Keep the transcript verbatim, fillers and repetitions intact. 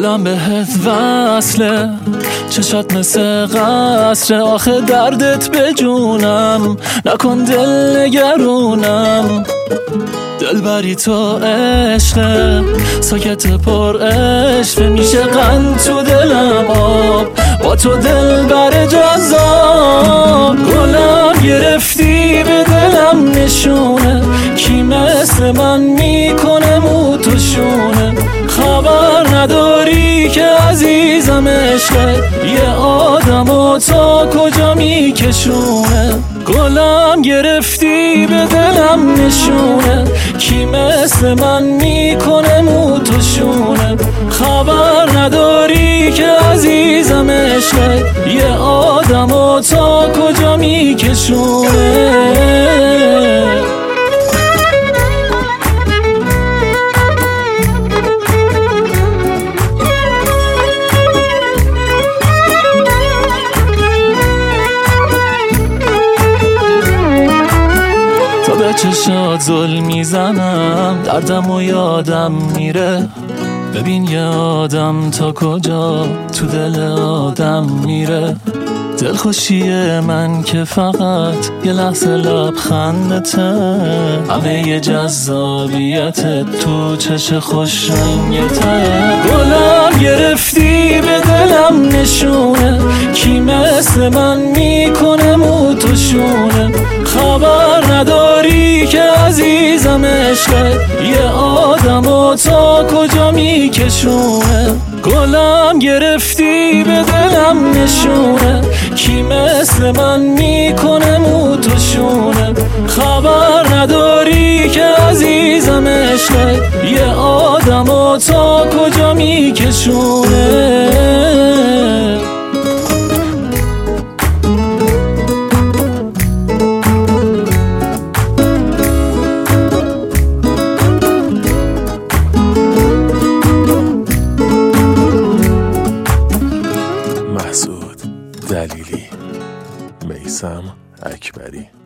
دلم بهت وصله، چشات مثل قصر، آخه دردت به جونم، نکن دل نگرونم. دل بری تو عشقه، ساکت پر عشقه، میشه قند تو دلم آب، با تو دل بر جذاب. گلم گرفتی به دلم نشونه، کی مثل من میکنه مو تو شونه. خبر نداری که عزیزم عشقه، یه آدمو تا کجا میکشونه. گلم گرفتی به دلم نشونه، کی مثل من میکنه مو تو شونه. خبر نداری که عزیزم عشقه، یه آدمو تا کجا میکشونه. به چشات زل میزنم، دردم و یادم میره. ببین یه آدم تا کجا تو دل آدم میره. دلخوشی من که فقط یه لحظه لبخندته، همه یه جذابیت تو چش خوش رنگته. گلم گرفتی به دلم نشونه، کی مثل من میکنه مو تو شونه. خبر نداری که عزیزم عشقه، یه آدمو تا کجا میکشونه. گلم گرفتی به دلم نشونه، کی مثل من میکنه مو تو شونه. خبر نداری که عزیزم عشقه، یه آدمو تا کجا میکشونه. محسود دلیلی، میثم اکبری.